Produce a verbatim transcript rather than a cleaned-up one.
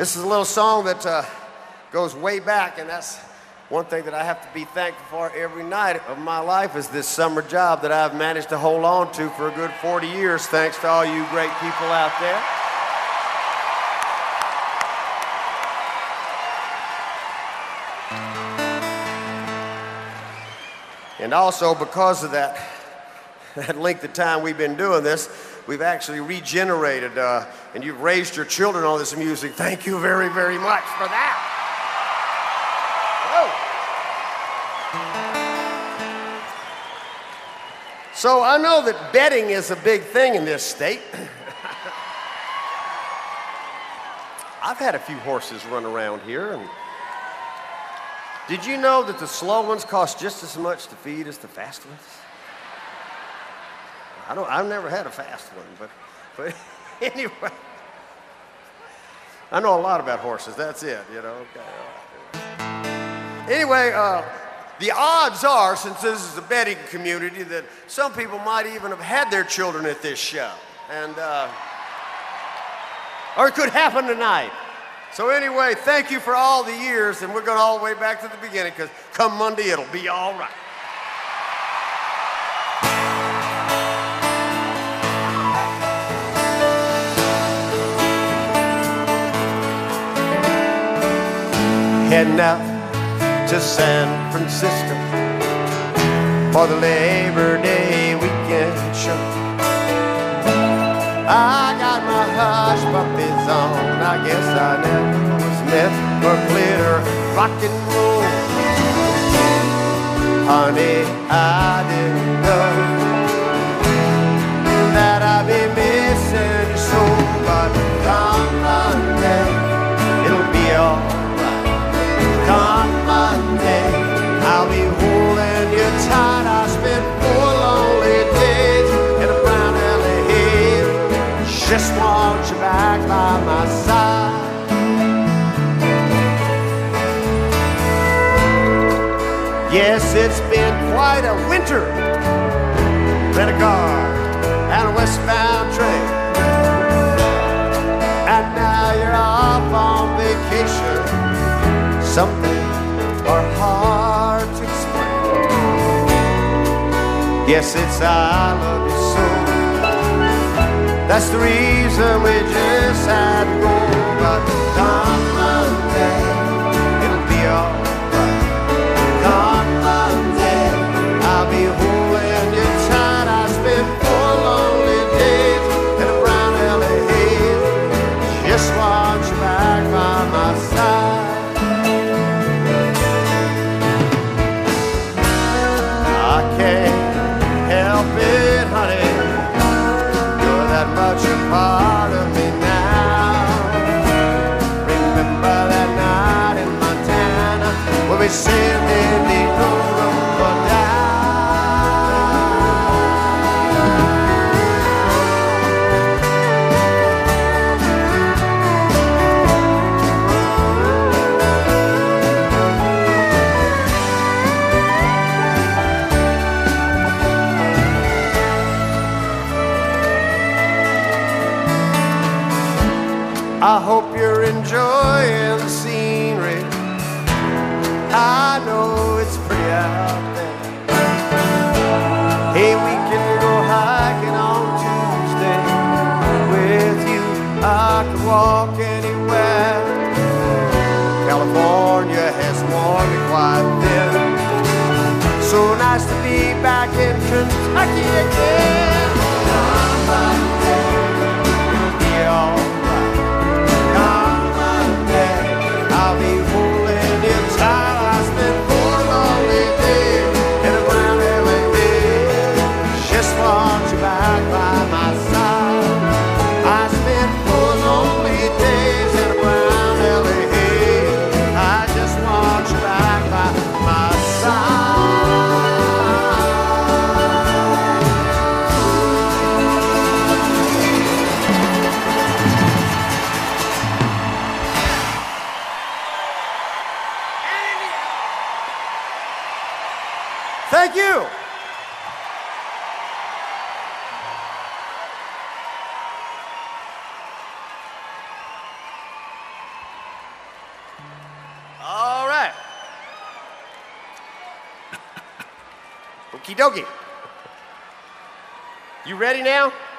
This is a little song that uh, goes way back, and that's one thing that I have to be thankful for every night of my life is this summer job that I've managed to hold on to for a good forty years, thanks to all you great people out there. And also because of that, that length of time we've been doing this, we've actually regenerated, uh, and you've raised your children on this music. Thank you very, very much for that. Whoa. So I know that betting is a big thing in this state. I've had a few horses run around here, and did you know that the slow ones cost just as much to feed as the fast ones? I don't, I've never had a fast one, but, but anyway. I know a lot about horses, that's it, you know. Okay. Anyway, uh, the odds are, since this is a betting community, that some people might even have had their children at this show. And, uh, or it could happen tonight. So anyway, thank you for all the years, and we're going all the way back to the beginning, because come Monday, it'll be all right. Heading out to San Francisco for the Labor Day weekend show. I got my hush puppies on. I guess I never was meant for glitter rock and roll. Honey, I didn't know that I'd be missing you so. But come Monday, it'll be alright. Come Monday, I'll be holding you tight. I spent four lonely days in a brown L A haze. Just want you back by my side. Yes, it's been quite a winter. Rent a car and a westbound train, and now you're off on vacation. Some things are hard to explain. Yes, it's I love you so. That's the reason we just had to go. But come Monday, it'll be alright. Come Monday, I'll be holding you tight. I spent four lonely days in a brown L A haze. Just want you back by my side. I can't help it, honey. You're that much a part of me now. Remember that night in Montana when we sailed in the Aruba down. I hope you're enjoying the scenery. I know it's pretty out there. Hey, we can go hiking on Tuesday. With you, I could walk anywhere. California has worn me quite thin. So nice to be back in Kentucky again. Come Monday, it'll be all right. I'll be holding you tight. I spent four lonely days in a brown L A haze. Just want you back by my side. I spent four lonely days in a brown L A haze. I just want you back by my side. All right. Okie dokie. You ready now?